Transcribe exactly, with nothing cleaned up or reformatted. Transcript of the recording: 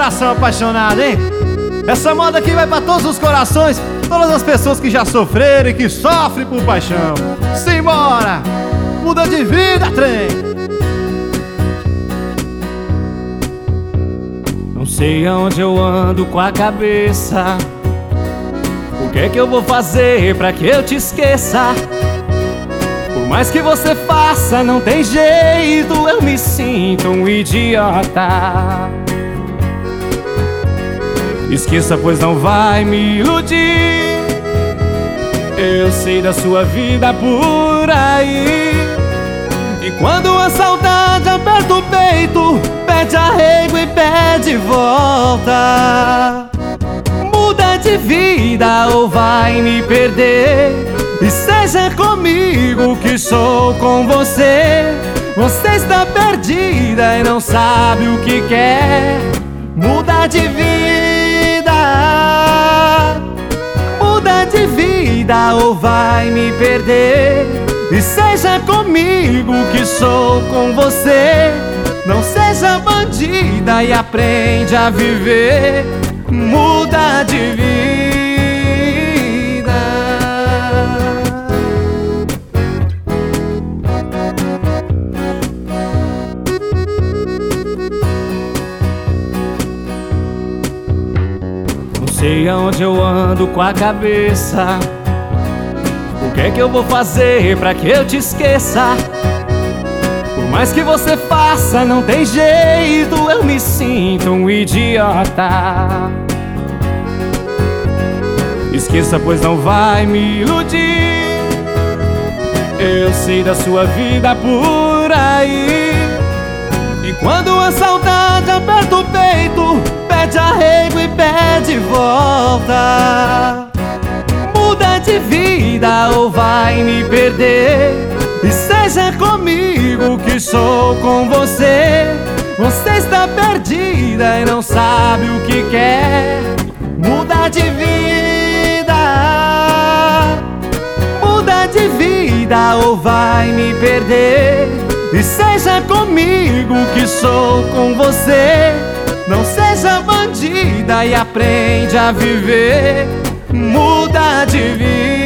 coração apaixonado, hein? Essa moda aqui vai pra todos os corações, todas as pessoas que já sofreram e que sofrem por paixão. Simbora! Muda de vida, trem! Não sei aonde eu ando com a cabeça. O que é que eu vou fazer pra que eu te esqueça? Por mais que você faça, não tem jeito, eu me sinto um idiota. Esqueça, pois não vai me iludir. Eu sei da sua vida por aí. E quando a saudade aperta o peito, pede arrego e pede volta. Muda de vida ou vai me perder. E seja comigo que sou com você. Você está perdida e não sabe o que quer. Muda de vida. Muda de vida ou vai me perder. E seja comigo que sou com você. Não seja bandida e aprende a viver. Muda de vida. Não sei aonde eu ando com a cabeça. O que é que eu vou fazer pra que eu te esqueça? Por mais que você faça, não tem jeito, eu me sinto um idiota. Esqueça, pois não vai me iludir. Eu sei da sua vida por aí. E quando a saudade aperta o peito, pede arrego e pede volta. Muda de vida ou vai me perder. E seja comigo que sou com você. Você está perdida e não sabe o que quer. Muda de vida. Muda de vida ou vai me perder. E seja comigo que sou com você. Não seja bandida e aprende a viver. Muda de vida.